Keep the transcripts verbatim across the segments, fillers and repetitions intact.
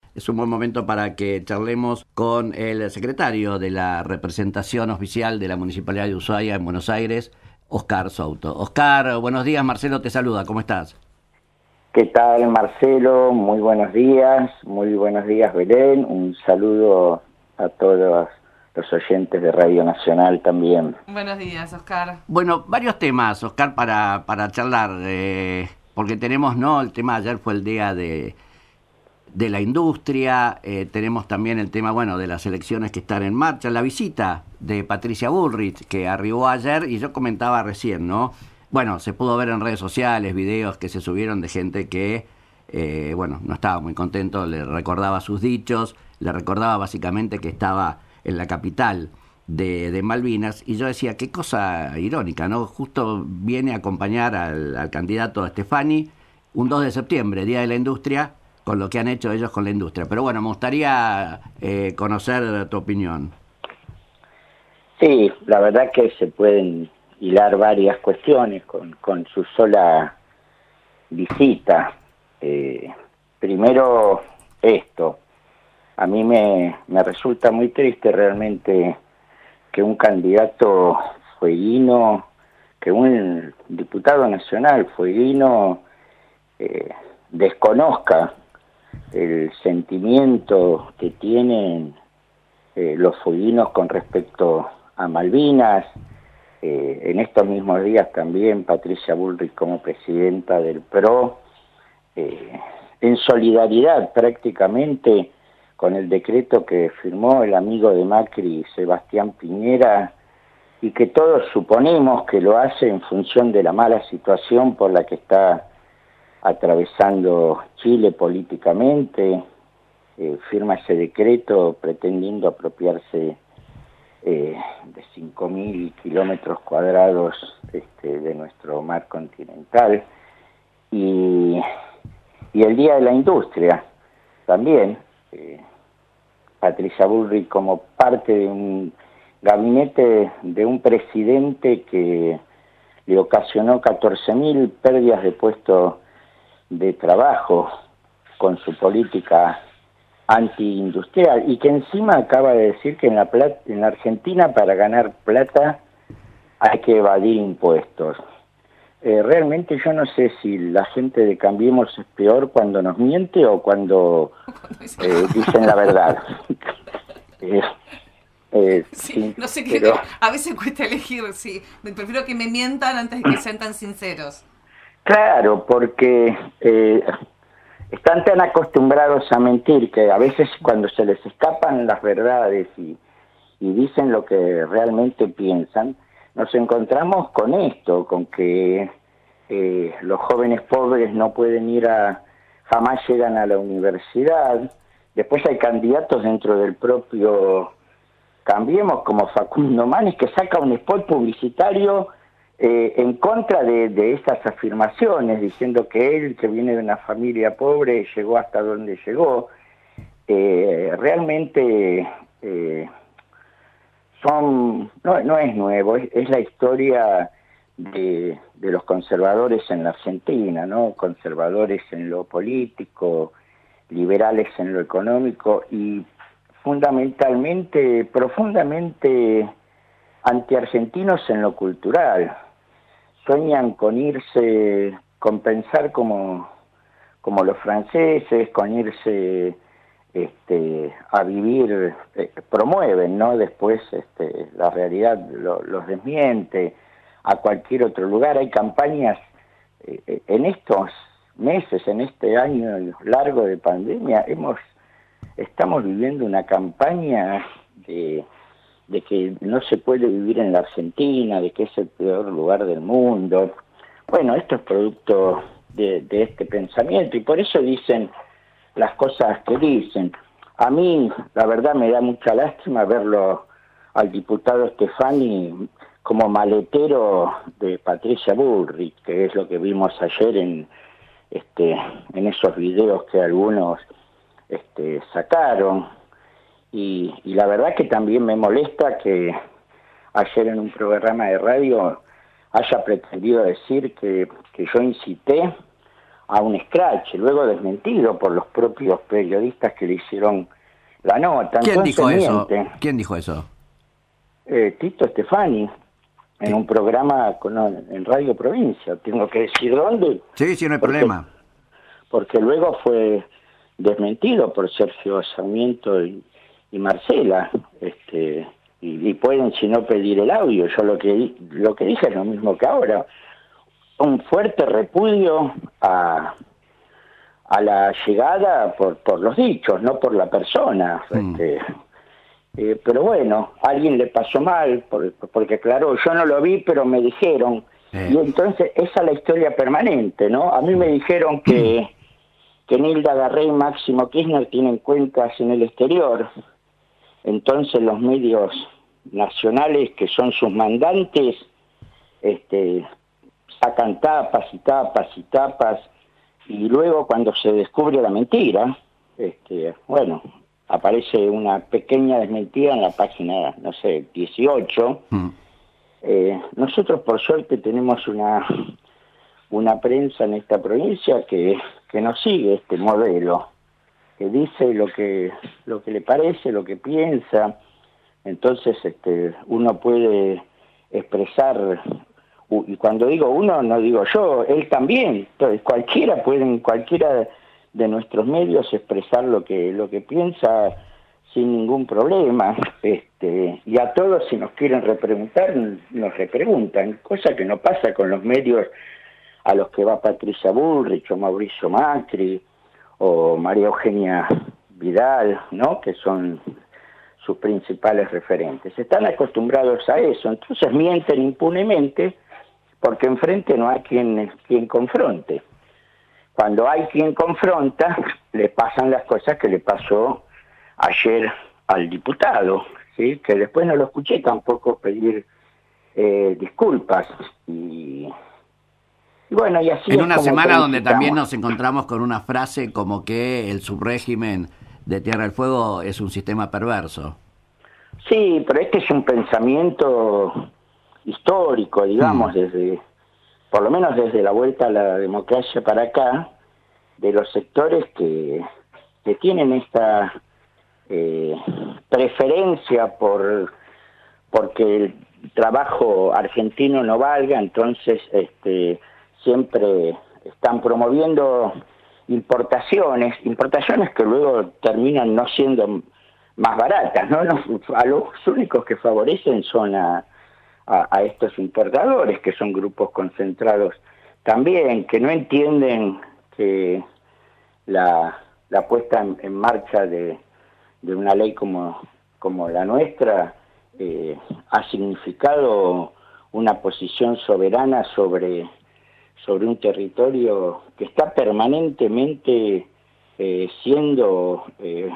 es un buen momento para que charlemos con el secretario de la representación oficial de la Municipalidad de Ushuaia en Buenos Aires, Oscar Souto. Oscar, buenos días, Marcelo te saluda, ¿cómo estás? ¿Qué tal, Marcelo? Muy buenos días, muy buenos días, Belén. Un saludo a todos los oyentes de Radio Nacional también. Buenos días, Oscar. Bueno, varios temas, Oscar, para, para charlar, eh, porque tenemos, ¿no? El tema ayer fue el día de, de la industria, eh, tenemos también el tema, bueno, de las elecciones que están en marcha, la visita de Patricia Bullrich, que arribó ayer, y yo comentaba recién, ¿no? Bueno, se pudo ver en redes sociales, videos que se subieron de gente que, eh, bueno, no estaba muy contento, le recordaba sus dichos, le recordaba básicamente que estaba en la capital de, de Malvinas, y yo decía, qué cosa irónica, ¿no? Justo viene a acompañar al, al candidato Stefani un dos de septiembre, Día de la Industria, con lo que han hecho ellos con la industria. Pero bueno, me gustaría eh, conocer tu opinión. Sí, la verdad que se pueden hilar varias cuestiones con, con su sola visita. Eh, primero, esto. A mí me, me resulta muy triste realmente que un candidato fueguino, que un diputado nacional fueguino eh, desconozca el sentimiento que tienen eh, los fueguinos con respecto a Malvinas. Eh, en estos mismos días también Patricia Bullrich como presidenta del P R O, eh, en solidaridad prácticamente con el decreto que firmó el amigo de Macri, Sebastián Piñera, y que todos suponemos que lo hace en función de la mala situación por la que está atravesando Chile políticamente, eh, firma ese decreto pretendiendo apropiarse eh, de cinco mil kilómetros cuadrados este, de nuestro mar continental, y, y el Día de la Industria también. eh, Patricia Bullrich como parte de un gabinete de un presidente que le ocasionó catorce mil pérdidas de puestos de trabajo con su política antiindustrial, y que encima acaba de decir que en la, plata, en la Argentina para ganar plata hay que evadir impuestos. Eh, realmente yo no sé si la gente de Cambiemos es peor cuando nos miente o cuando eh, dicen la verdad. eh, eh, sí, sí, no sé qué, pero... a veces cuesta elegir, sí, prefiero que me mientan antes de que sean tan sinceros. Claro, porque eh, están tan acostumbrados a mentir que a veces cuando se les escapan las verdades y, y dicen lo que realmente piensan, nos encontramos con esto, con que eh, los jóvenes pobres no pueden ir a, jamás llegan a la universidad. Después hay candidatos dentro del propio Cambiemos, como Facundo Manes, que saca un spot publicitario eh, en contra de, de esas afirmaciones, diciendo que él, que viene de una familia pobre, llegó hasta donde llegó. Eh, realmente... Eh, Son, no, no es nuevo, es, es la historia de, de los conservadores en la Argentina, ¿no? Conservadores en lo político, liberales en lo económico y fundamentalmente, profundamente antiargentinos en lo cultural. Sueñan con irse, con pensar como, como los franceses, con irse... Este, a vivir, eh, promueven, ¿no? Después este, la realidad lo, los desmiente, a cualquier otro lugar. Hay campañas eh, en estos meses, en este año largo de pandemia, hemos estamos viviendo una campaña de, de que no se puede vivir en la Argentina, de que es el peor lugar del mundo. Bueno, esto es producto de, de este pensamiento, y por eso dicen las cosas que dicen. A mí, la verdad, me da mucha lástima verlo al diputado Stefani como maletero de Patricia Bullrich, que es lo que vimos ayer en este en esos videos que algunos este, sacaron. Y, y la verdad que también me molesta que ayer en un programa de radio haya pretendido decir que, que yo incité a un scratch, luego desmentido por los propios periodistas que le hicieron la nota. ¿Quién Entonces, dijo eso? miente. ¿Quién dijo eso? Eh, Tito Stefani, en Sí. un programa con, en Radio Provincia. Tengo que decir dónde. Sí, sí, no hay porque, problema. Porque luego fue desmentido por Sergio Sarmiento y, y Marcela. Este, y, y pueden, si no, pedir el audio. Yo lo que, lo que dije es lo mismo que ahora. Un fuerte repudio a, a la llegada por, por los dichos, no por la persona. Mm. Este, eh, pero bueno, a alguien le pasó mal, por, porque claro, yo no lo vi, pero me dijeron. Eh. Y entonces esa es la historia permanente, ¿no? A mí me dijeron que, que Nilda Garré y Máximo Kirchner tienen cuentas en el exterior. Entonces los medios nacionales, que son sus mandantes, este, sacan tapas y tapas y tapas, y luego cuando se descubre la mentira, este, bueno, aparece una pequeña desmentida en la página, no sé, dieciocho. Mm. Eh, nosotros por suerte tenemos una una prensa en esta provincia que, que nos sigue este modelo, que dice lo que lo que le parece, lo que piensa. Entonces este uno puede expresar, y cuando digo uno no digo yo, él también. Entonces cualquiera puede en cualquiera de nuestros medios expresar lo que lo que piensa sin ningún problema, este, y a todos si nos quieren repreguntar, nos repreguntan, cosa que no pasa con los medios a los que va Patricia Bullrich o Mauricio Macri o María Eugenia Vidal, ¿no? Que son sus principales referentes. Están acostumbrados a eso, entonces mienten impunemente porque enfrente no hay quien, quien confronte. Cuando hay quien confronta, le pasan las cosas que le pasó ayer al diputado, ¿sí? Que después no lo escuché tampoco pedir eh, disculpas. Y, y bueno, y así En es una como semana donde transitamos. también nos encontramos con una frase como que el subrégimen de Tierra del Fuego es un sistema perverso. Sí, pero este es un pensamiento histórico, digamos, mm. desde, por lo menos desde la vuelta a la democracia para acá, de los sectores que, que tienen esta eh, preferencia por porque el trabajo argentino no valga, entonces este siempre están promoviendo importaciones, importaciones que luego terminan no siendo más baratas, ¿no? Los, a los únicos que favorecen son a, a, a estos importadores, que son grupos concentrados también, que no entienden que la, la puesta en, en marcha de, de una ley como, como la nuestra eh, ha significado una posición soberana sobre, sobre un territorio que está permanentemente eh, siendo eh,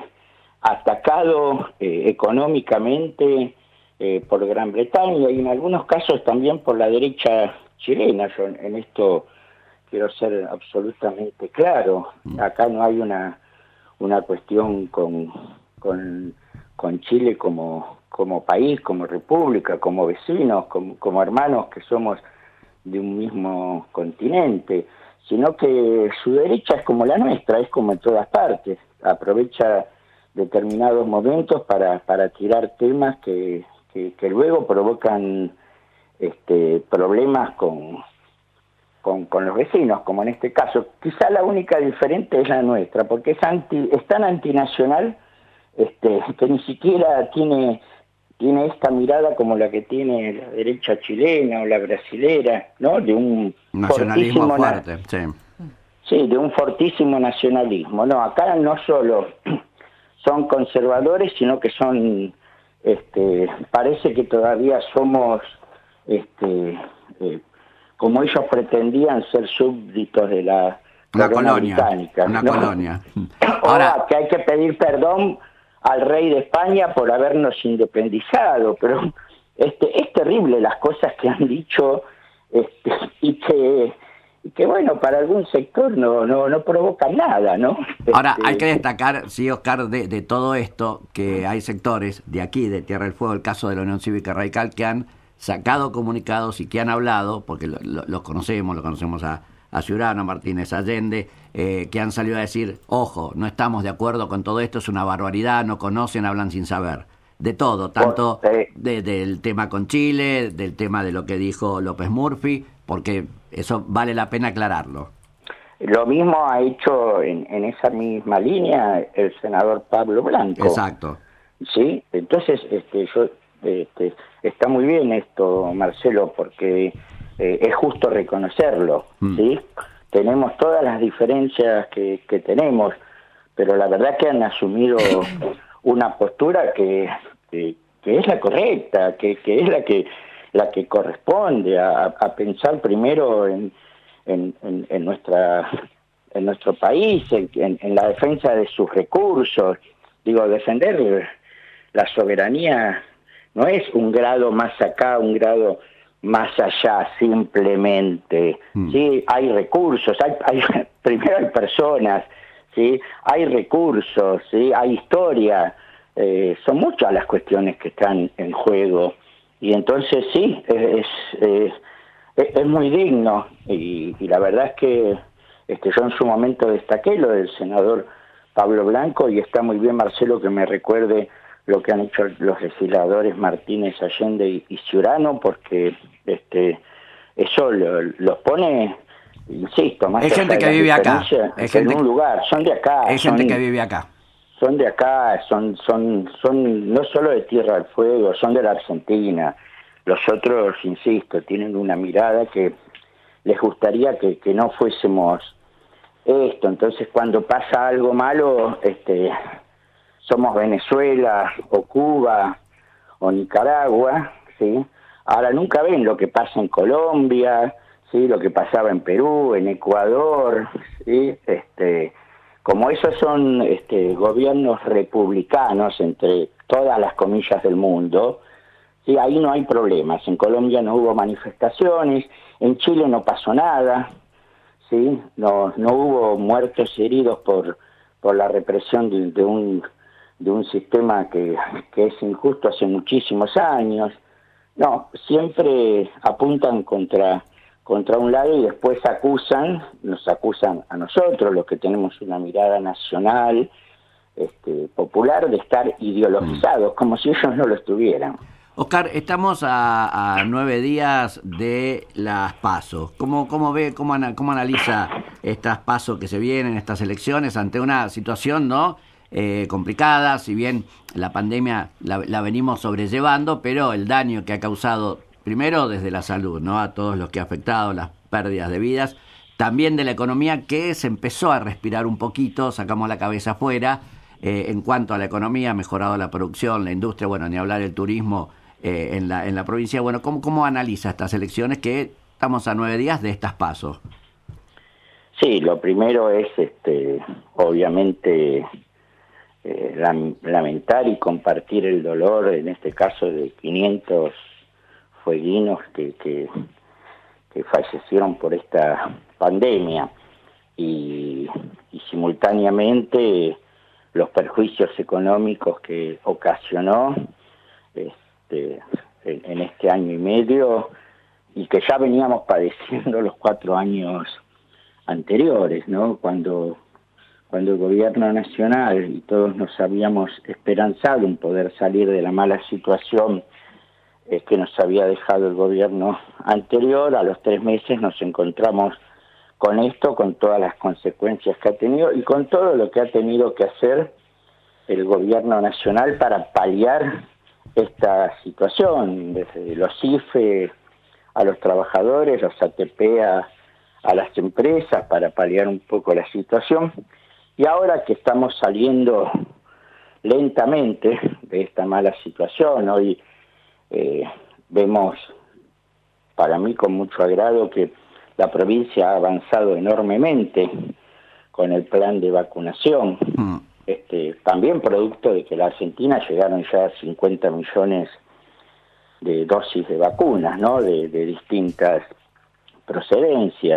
atacado eh, económicamente eh, por Gran Bretaña y en algunos casos también por la derecha chilena. Yo en esto quiero ser absolutamente claro. Acá no hay una una cuestión con con, con Chile como como país, como república, como vecinos, como, como hermanos que somos de un mismo continente, sino que su derecha es como la nuestra, es como en todas partes, aprovecha determinados momentos para, para tirar temas que, que, que luego provocan este, problemas con, con, con los vecinos, como en este caso. Quizá la única diferente es la nuestra, porque es, anti, es tan antinacional este, que ni siquiera tiene... tiene esta mirada como la que tiene la derecha chilena o la brasilera, ¿no? De un nacionalismo fuerte, sí. Sí, de un fortísimo nacionalismo. No, acá no solo son conservadores, sino que son, este, parece que todavía somos, este, eh, como ellos pretendían ser súbditos de la una colonia británica, una ¿no? colonia. Ahora o que hay que pedir perdón al rey de España por habernos independizado, pero este es terrible las cosas que han dicho este, y que y que bueno, para algún sector no no no provocan nada, ¿no? Ahora este, hay que destacar, sí, Oscar, de, de todo esto, que hay sectores de aquí, de Tierra del Fuego, el caso de la Unión Cívica Radical, que han sacado comunicados y que han hablado, porque lo, lo, los conocemos, lo conocemos a a Ciurano, Martínez Allende, eh, que han salido a decir, ojo, no estamos de acuerdo con todo esto, es una barbaridad, no conocen, hablan sin saber. De todo, tanto de, del tema con Chile, del tema de lo que dijo López Murphy, porque eso vale la pena aclararlo. Lo mismo ha hecho en, en esa misma línea el senador Pablo Blanco. Exacto. Sí, entonces este, yo, este, está muy bien esto, Marcelo, porque eh, es justo reconocerlo, mm. ¿sí? Tenemos todas las diferencias que, que tenemos, pero la verdad que han asumido una postura que, que, que es la correcta, que, que es la que la que corresponde a, a pensar primero en, en, en, en nuestra en nuestro país, en, en la defensa de sus recursos. Digo, defender la soberanía no es un grado más acá, un grado más allá, simplemente. Mm. Sí, hay recursos, hay, hay primero hay personas, sí, hay recursos, sí, hay historia, eh, son muchas las cuestiones que están en juego, y entonces sí, es, es, es, es muy digno, y, y la verdad es que este, yo en su momento destaqué lo del senador Pablo Blanco, y está muy bien, Marcelo, que me recuerde lo que han hecho los legisladores Martínez Allende y, y Ciurano, porque este eso lo, los pone, insisto, más es gente que vive acá, es en gente, un lugar, son de acá, es son, gente que vive acá, son de acá, son, son, son no solo de Tierra del Fuego, son de la Argentina. Los otros, insisto, tienen una mirada que les gustaría que, que no fuésemos esto. Entonces, cuando pasa algo malo, este somos Venezuela o Cuba o Nicaragua, ¿sí? Ahora nunca ven lo que pasa en Colombia, ¿sí? Lo que pasaba en Perú, en Ecuador, ¿sí? Este, como esos son este, gobiernos republicanos entre todas las comillas del mundo, ¿sí? Ahí no hay problemas. En Colombia no hubo manifestaciones, en Chile no pasó nada, ¿sí? No, no hubo muertos y heridos por, por la represión de, de un de un sistema que, que es injusto hace muchísimos años. No, siempre apuntan contra, contra un lado y después acusan, nos acusan a nosotros, los que tenemos una mirada nacional, este, popular, de estar ideologizados, mm. como si ellos no lo estuvieran. Oscar, estamos a, a nueve días de las PASO. ¿Cómo, cómo ve, cómo, cómo analiza estas PASO que se vienen, estas elecciones, ante una situación, ¿no?, Eh, complicada, si bien la pandemia la, la venimos sobrellevando, pero el daño que ha causado, primero desde la salud, ¿no?, a todos los que ha afectado, las pérdidas de vidas, también de la economía, que se empezó a respirar un poquito, sacamos la cabeza afuera, eh, en cuanto a la economía, ha mejorado la producción, la industria, bueno, ni hablar del turismo eh, en la en la provincia. Bueno, ¿cómo, cómo analiza estas elecciones, que estamos a nueve días de estas PASO? Sí, lo primero es, este, obviamente, Eh, lamentar y compartir el dolor, en este caso de quinientos fueguinos que, que, que fallecieron por esta pandemia, y, y simultáneamente los perjuicios económicos que ocasionó este, en, en este año y medio, y que ya veníamos padeciendo los cuatro años anteriores, ¿no? Cuando cuando el gobierno nacional y todos nos habíamos esperanzado en poder salir de la mala situación eh, que nos había dejado el gobierno anterior, a los tres meses nos encontramos con esto, con todas las consecuencias que ha tenido y con todo lo que ha tenido que hacer el gobierno nacional para paliar esta situación, desde los I F E a los trabajadores, los A T P a, a las empresas, para paliar un poco la situación. Y ahora que estamos saliendo lentamente de esta mala situación, hoy eh, vemos, para mí con mucho agrado, que la provincia ha avanzado enormemente con el plan de vacunación, mm. este, también producto de que la Argentina llegaron ya a cincuenta millones de dosis de vacunas, ¿no?, de, de distintas procedencias.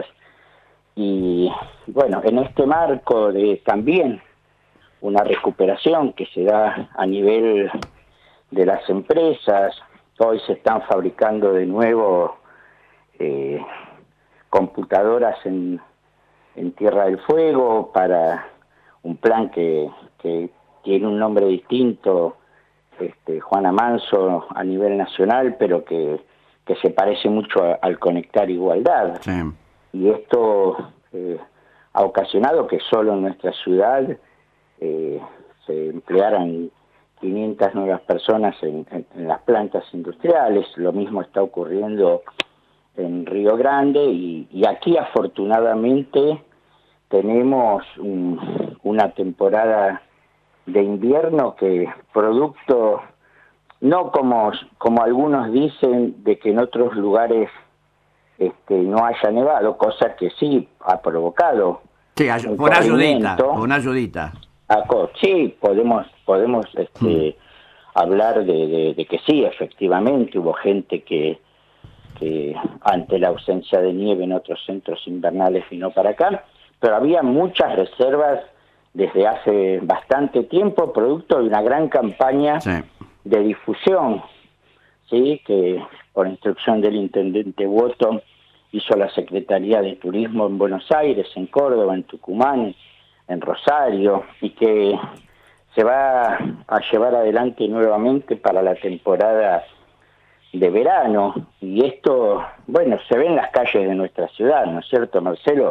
Y bueno, en este marco de también una recuperación que se da a nivel de las empresas, hoy se están fabricando de nuevo eh, computadoras en, en Tierra del Fuego para un plan que, que tiene un nombre distinto, este, Juana Manso, a nivel nacional, pero que, que se parece mucho a, al Conectar Igualdad. Sí. Y esto eh, ha ocasionado que solo en nuestra ciudad eh, se emplearan quinientas nuevas personas en, en, en las plantas industriales. Lo mismo está ocurriendo en Río Grande y, y aquí afortunadamente tenemos un, una temporada de invierno que, producto, no como, como algunos dicen, de que en otros lugares este, no haya nevado, cosa que sí ha provocado. Sí, ay- por ayudita, por una ayudita. Sí, podemos, podemos este, hmm. hablar de, de, de que sí, efectivamente, hubo gente que, que ante la ausencia de nieve en otros centros invernales vino para acá, pero había muchas reservas desde hace bastante tiempo, producto de una gran campaña sí. de difusión, sí, que por instrucción del intendente Boto hizo la Secretaría de Turismo en Buenos Aires, en Córdoba, en Tucumán, en Rosario, y que se va a llevar adelante nuevamente para la temporada de verano. Y esto, bueno, se ve en las calles de nuestra ciudad, ¿no es cierto, Marcelo?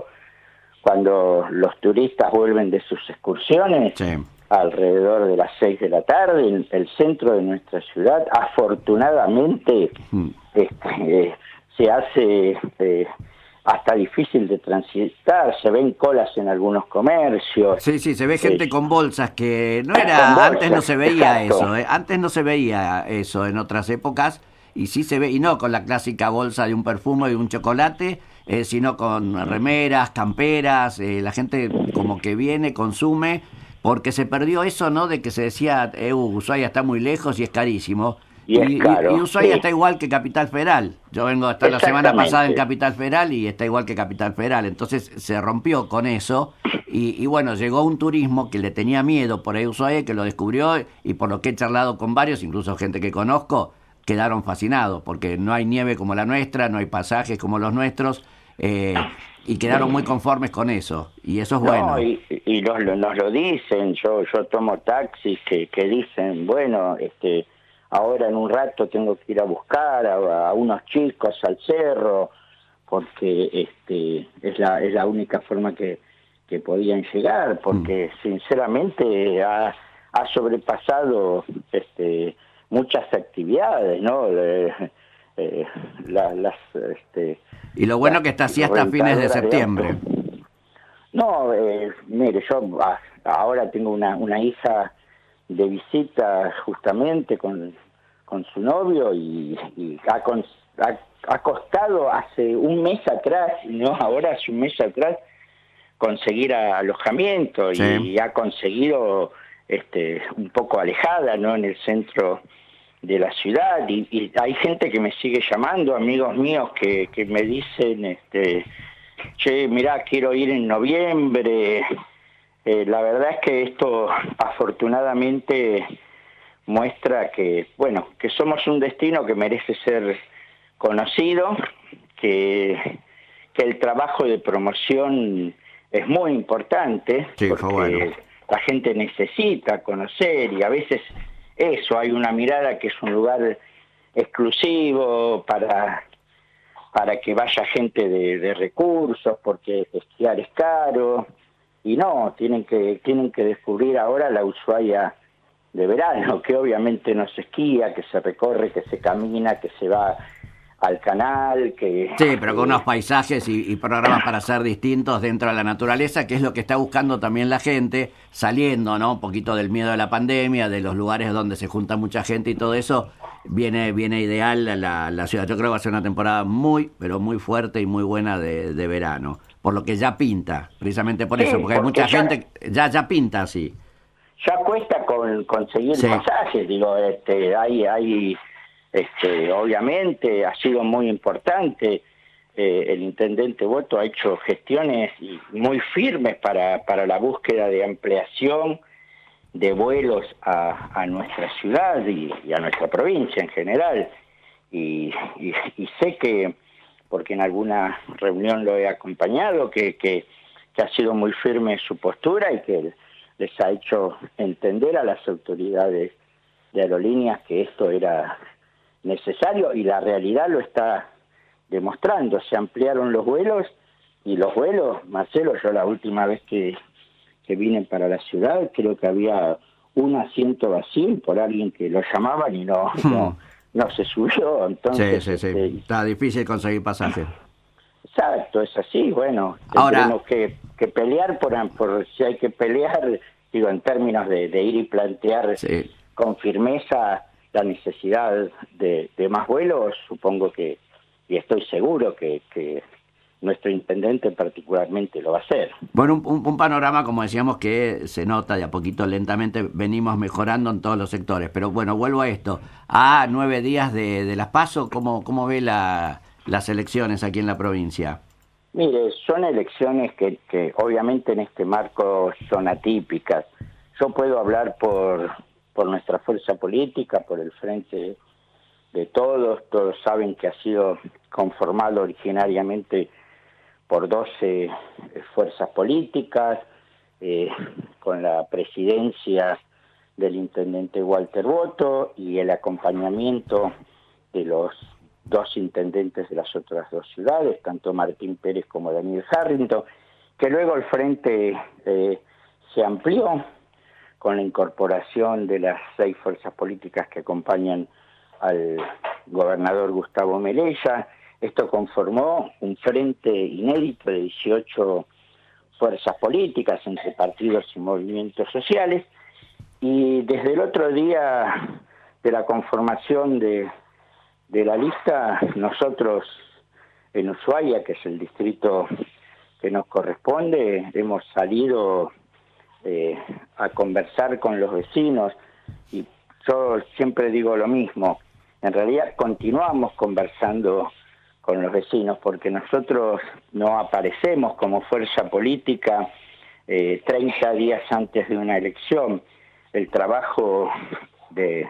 Cuando los turistas vuelven de sus excursiones, sí. alrededor de las seis de la tarde, en el centro de nuestra ciudad, afortunadamente, mm. este, eh, se hace eh, hasta difícil de transitar, se ven colas en algunos comercios. Sí, sí, se ve gente eh, con bolsas que no era, bolsas, antes no se veía exacto. eso, eh, antes no se veía eso en otras épocas, y sí se ve, y no con la clásica bolsa de un perfume y un chocolate, eh, sino con remeras, camperas, eh, la gente como que viene, consume, porque se perdió eso, ¿no? De que se decía, eh, Ushuaia está muy lejos y es carísimo. Y, y, caro, y Ushuaia sí. está igual que Capital Federal. Yo vengo hasta la semana pasada en Capital Federal y está igual que Capital Federal. Entonces se rompió con eso y, y bueno, llegó un turismo que le tenía miedo por ahí Ushuaia, que lo descubrió y por lo que he charlado con varios, incluso gente que conozco, quedaron fascinados porque no hay nieve como la nuestra, no hay pasajes como los nuestros eh, y quedaron muy conformes con eso y eso es no, bueno. Y, y nos, nos lo dicen, yo yo tomo taxis que, que dicen, bueno, este... ahora en un rato tengo que ir a buscar a, a unos chicos al cerro porque este es la es la única forma que, que podían llegar, porque mm. sinceramente ha, ha sobrepasado este muchas actividades, ¿no? Eh, eh, la, las este y lo bueno las, que está así hasta fines de septiembre. De no, eh, mire, yo ah, ahora tengo una una hija de visita justamente con, con su novio y, y ha, con, ha, ha costado hace un mes atrás, no ahora hace un mes atrás, conseguir alojamiento sí. y ha conseguido este un poco alejada, ¿no? En el centro de la ciudad y, y hay gente que me sigue llamando, amigos míos que, que me dicen, este, che, mirá, quiero ir en noviembre. Eh, la verdad es que esto afortunadamente muestra que, bueno, que somos un destino que merece ser conocido, que, que el trabajo de promoción es muy importante, sí, porque bueno. la gente necesita conocer y a veces eso, hay una mirada que es un lugar exclusivo para, para que vaya gente de, de recursos, porque esquiar es caro. Y no, tienen que tienen que descubrir ahora la Ushuaia de verano, que obviamente no se esquía, que se recorre, que se camina, que se va al canal, que... Sí, pero con unos paisajes y, y programas para ser distintos dentro de la naturaleza, que es lo que está buscando también la gente, saliendo, ¿no? Un poquito del miedo de la pandemia, de los lugares donde se junta mucha gente y todo eso, viene viene ideal la, la ciudad. Yo creo que va a ser una temporada muy, pero muy fuerte y muy buena de, de verano. Por lo que ya pinta, precisamente por sí, eso, porque, porque hay mucha ya, gente, ya ya pinta así. Ya cuesta con conseguir sí. pasajes, digo, este, hay, hay, este, obviamente ha sido muy importante, eh, el intendente Boto ha hecho gestiones muy firmes para, para la búsqueda de ampliación de vuelos a, a nuestra ciudad y, y a nuestra provincia en general, y, y, y sé que porque en alguna reunión lo he acompañado, que, que, que ha sido muy firme su postura y que les ha hecho entender a las autoridades de aerolíneas que esto era necesario, y la realidad lo está demostrando. Se ampliaron los vuelos, y los vuelos, Marcelo, yo la última vez que, que vine para la ciudad, creo que había un asiento vacío por alguien que lo llamaban y no, hmm. no, no se subió. Entonces, sí, sí, sí. Este, está difícil conseguir pasajes. Exacto, es así. Bueno, tendremos que, que pelear por, por si hay que pelear, digo, en términos de, de ir y plantear sí. con firmeza la necesidad de, de más vuelos. Supongo que, y estoy seguro que, que nuestro intendente particularmente lo va a hacer. Bueno, un, un, un panorama, como decíamos, que se nota de a poquito, lentamente venimos mejorando en todos los sectores. Pero bueno, vuelvo a esto. A nueve días de, de las PASO, ¿cómo, cómo ve la, las elecciones aquí en la provincia? Mire, son elecciones que, que obviamente en este marco son atípicas. Yo puedo hablar por, por nuestra fuerza política, por el Frente de Todos. Todos saben que ha sido conformado originariamente por doce fuerzas políticas, eh, con la presidencia del intendente Walter Boto y el acompañamiento de los dos intendentes de las otras dos ciudades, tanto Martín Pérez como Daniel Harrington, que luego el frente eh, se amplió con la incorporación de las seis fuerzas políticas que acompañan al gobernador Gustavo Melella. Esto conformó un frente inédito de dieciocho fuerzas políticas entre partidos y movimientos sociales, y desde el otro día de la conformación de, de la lista, nosotros en Ushuaia, que es el distrito que nos corresponde, hemos salido eh, a conversar con los vecinos, y yo siempre digo lo mismo, en realidad continuamos conversando con los vecinos, porque nosotros no aparecemos como fuerza política eh, treinta días antes de una elección. El trabajo de,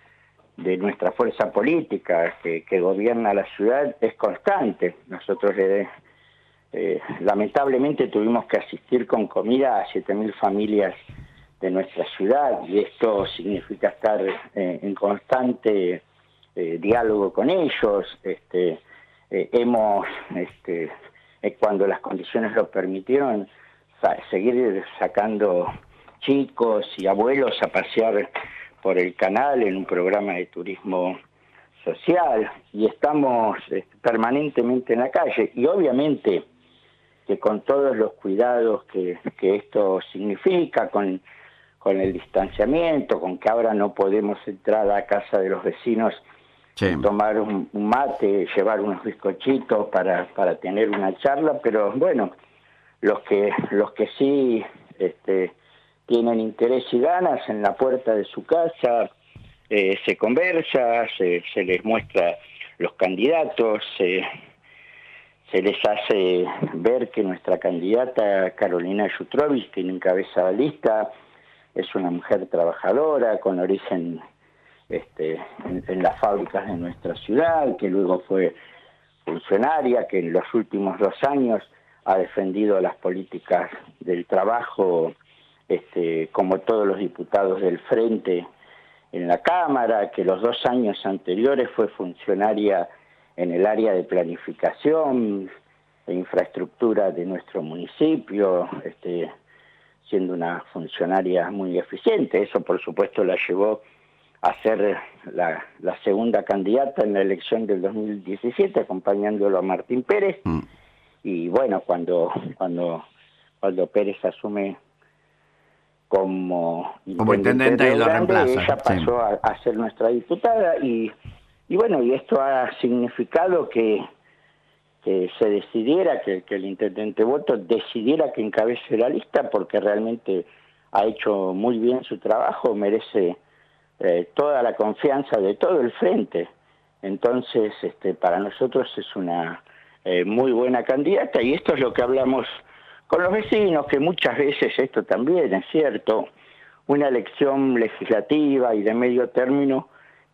de nuestra fuerza política que, que gobierna la ciudad es constante. Nosotros eh, eh, lamentablemente tuvimos que asistir con comida a siete mil familias de nuestra ciudad, y esto significa estar eh, en constante eh, diálogo con ellos. Este, Eh, hemos, este, eh, cuando las condiciones lo permitieron, sa- seguir sacando chicos y abuelos a pasear por el canal en un programa de turismo social, y estamos eh, permanentemente en la calle, y obviamente que con todos los cuidados que, que esto significa, con, con el distanciamiento, con que ahora no podemos entrar a casa de los vecinos, sí, tomar un, un mate, llevar unos bizcochitos para, para tener una charla, pero bueno, los que los que sí este, tienen interés y ganas, en la puerta de su casa eh, se conversa, se, se les muestra los candidatos, se, se les hace ver que nuestra candidata Carolina Jutrovich, que encabeza la lista, es una mujer trabajadora con origen Este, en, en las fábricas de nuestra ciudad, que luego fue funcionaria, que en los últimos dos años ha defendido las políticas del trabajo, este, como todos los diputados del Frente en la Cámara, que los dos años anteriores fue funcionaria en el área de planificación e infraestructura de nuestro municipio, este, siendo una funcionaria muy eficiente. Eso, por supuesto, la llevó a ser la, la segunda candidata en la elección del dos mil diecisiete, acompañándolo a Martín Pérez. Mm. Y bueno, cuando cuando cuando Pérez asume como, como intendente y lo Grande, reemplaza, ella pasó sí. a, a ser nuestra diputada, y, y bueno, y esto ha significado que, que se decidiera, que, que el intendente Boto decidiera que encabece la lista, porque realmente ha hecho muy bien su trabajo, merece Eh, toda la confianza de todo el frente. Entonces, este, para nosotros es una eh, muy buena candidata, y esto es lo que hablamos con los vecinos, que muchas veces, esto también es cierto, una elección legislativa y de medio término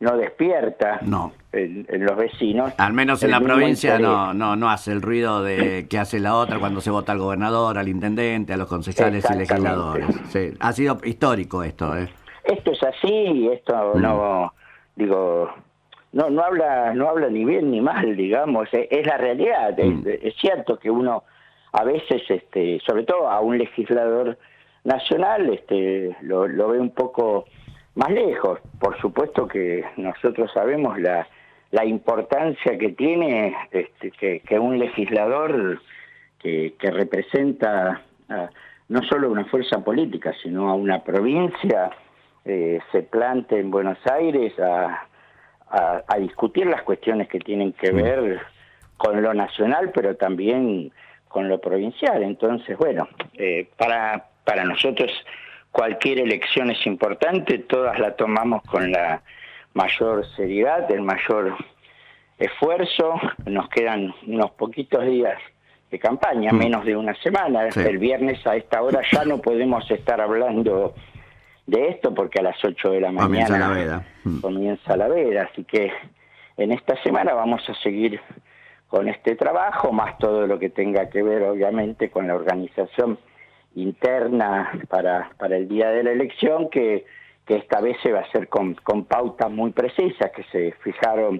no despierta no. En, en los vecinos. Al menos en el la mismo provincia interés. no, no, no hace el ruido de que hace la otra cuando se vota al gobernador, al intendente, a los concejales y Exactamente. legisladores. Sí, ha sido histórico esto, ¿eh? Esto es así, esto Mm. no, digo, no no habla no habla ni bien ni mal, digamos, es, es la realidad. Mm. Es, es cierto que uno a veces, este, sobre todo a un legislador nacional, este, lo, lo ve un poco más lejos. Por supuesto que nosotros sabemos la la importancia que tiene este, que, que un legislador que, que representa a, no solo una fuerza política, sino a una provincia, eh, se plante en Buenos Aires a, a, a discutir las cuestiones que tienen que ver con lo nacional, pero también con lo provincial. Entonces, bueno, eh, para, para nosotros cualquier elección es importante, todas la tomamos con la mayor seriedad, el mayor esfuerzo. Nos quedan unos poquitos días de campaña, Mm. menos de una semana. Sí. El viernes a esta hora ya no podemos estar hablando de esto porque a las ocho de la Comienza mañana la veda. Mm. comienza la veda, así que en esta semana vamos a seguir con este trabajo, más todo lo que tenga que ver obviamente con la organización interna para, para el día de la elección, que, que esta vez se va a hacer con, con pautas muy precisas que se fijaron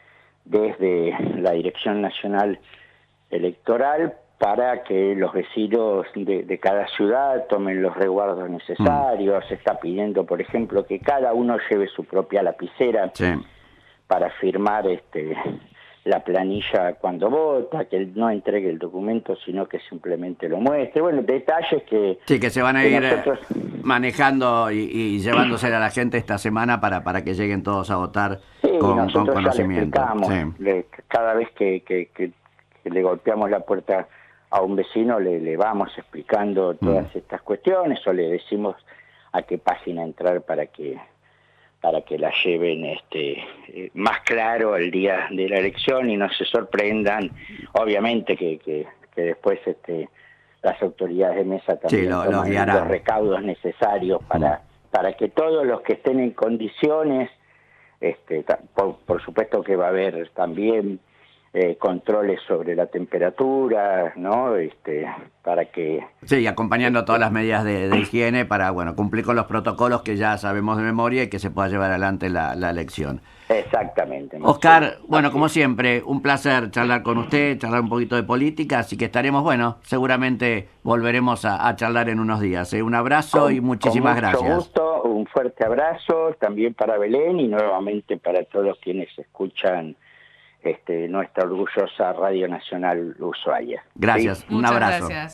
desde la Dirección Nacional Electoral para que los vecinos de, de cada ciudad tomen los resguardos necesarios. Mm. Se está pidiendo, por ejemplo, que cada uno lleve su propia lapicera Sí. para firmar este la planilla cuando vota, que él no entregue el documento, sino que simplemente lo muestre. Bueno, detalles que... Sí, que se van a que ir nosotros... manejando y, y llevándose a la gente esta semana para, para que lleguen todos a votar sí, con, nosotros con conocimiento. Ya le explicamos, Sí. le, cada vez que, que, que, que le golpeamos la puerta a un vecino, le, le vamos explicando todas mm. estas cuestiones, o le decimos a qué página entrar para que para que la lleven este eh, más claro el día de la elección y no se sorprendan. Obviamente que, que, que después este las autoridades de mesa también sí, lo, toman los, los recaudos necesarios para, mm. para que todos los que estén en condiciones, este por, por supuesto que va a haber también eh, controles sobre la temperatura, ¿no? Este, para que... Sí, acompañando todas las medidas de, de higiene para, bueno, cumplir con los protocolos que ya sabemos de memoria y que se pueda llevar adelante la, la elección. Exactamente. Oscar, bueno, como siempre, un placer charlar con usted, charlar un poquito de política, así que estaremos, bueno, seguramente volveremos a, a charlar en unos días. ¿eh? Un abrazo con, y muchísimas con mucho gracias. Gusto, un fuerte abrazo también para Belén y nuevamente para todos quienes escuchan este nuestra orgullosa Radio Nacional Ushuaia. Gracias, ¿sí? un Muchas abrazo. Gracias.